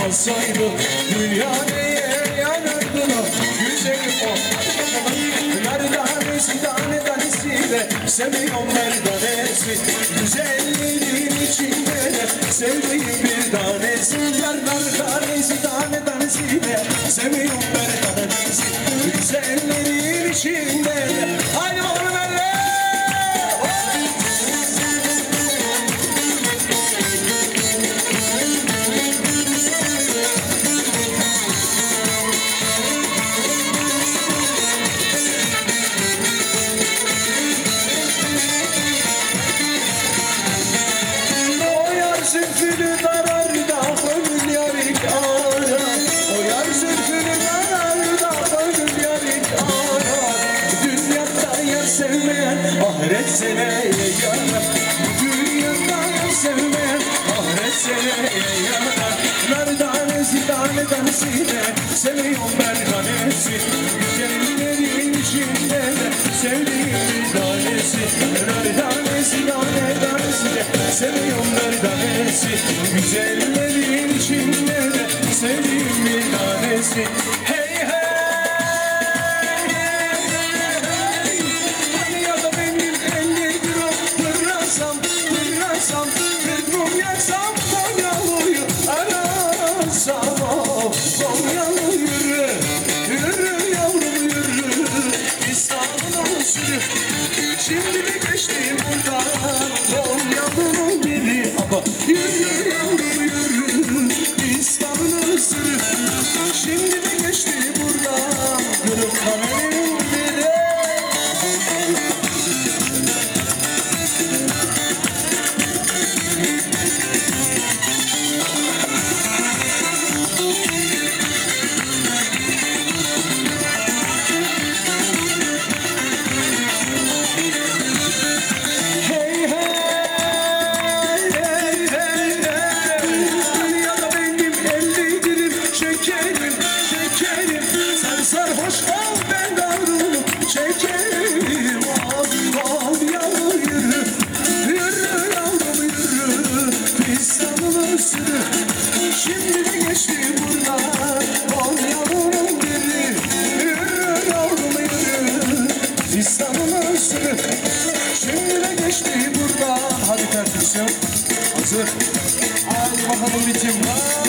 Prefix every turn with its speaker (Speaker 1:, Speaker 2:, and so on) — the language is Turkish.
Speaker 1: olmasaydı dünya neye yanardı güzelim o. Merdanesi tane tanesiyle seviyorum merdanesi, güzelliğin içinde de sevdiğim bir tanesi. Merdanesi tane tanesiyle seviyorum merdanesi, güzelliğin içinde de. Haydi bakalım elle. Zülfünü darar da gönül yarik ara, o yar zülfünü darar da gönül yarik ara. Dünyada yar sevmeyen ahiret seneye yarar, dünyada yar sevmeyen ahiret seneye yarar. Merdanesi tane tanesiyle seviyorum merdanesi, güzellerin içinde de sevdiğim bir tanesi. Merdanesi tane tanesiyle seviyorum merdanesi, güzellerin içinde de sevdiğim bir tanesi. Hey hey hey hey, hani ya da benim 50 gram pırrasam, bir mum yaksam Konyalı'yı arasam. Konyalı yürü, yürü yavrum yürü, İstanbul'a sürü. Şimdi de geçtim buradan Konyalı'nın biri, ama yürü yavrum yürü, İstanbul'a sürü. Şimdi de geçti buradan Kırıkkale'nin biri. Sarhoş kal ben davrum çekerim, al yavrum yürü, yürü yavrum yürü, İstanbul'a sürü. Şimdi de geçti buradan Konya'nın biri, yürü yavrum yürü, İstanbul'a sürü. Şimdi de geçti buradan. Hadi perküsyon hazır, hadi bakalım ritim var.